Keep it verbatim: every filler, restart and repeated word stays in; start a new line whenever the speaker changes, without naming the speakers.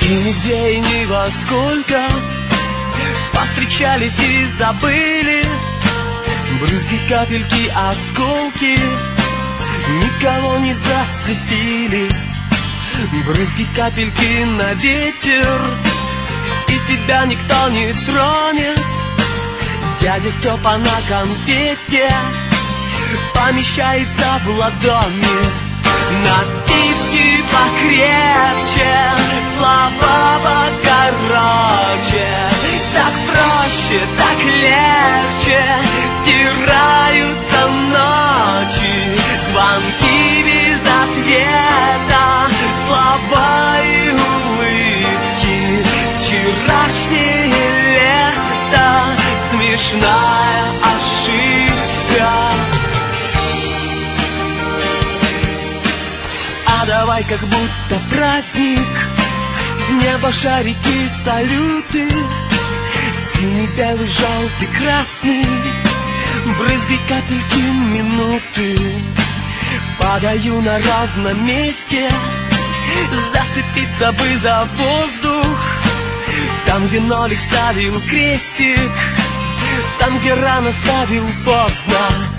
И нигде и ни во сколько повстречались и забыли брызги, капельки, осколки. Никого не зацепили брызги, капельки на ветер. И тебя никто не тронет. Дядя Степа на конфете помещается в ладони. Напитки покрепче, слова покороче. Так проще, так легче стираются ночи. Звонки без ответа, слова и улыбки. Вчерашнее лето, смешная ошибка. А давай как будто праздник, в небо шарики, салюты. Синий, белый, желтый, красный, брызги, капельки, минуты. Падаю на ровном месте, зацепиться бы за воздух. Там, где нолик ставил крестик, там, где рано ставил поздно.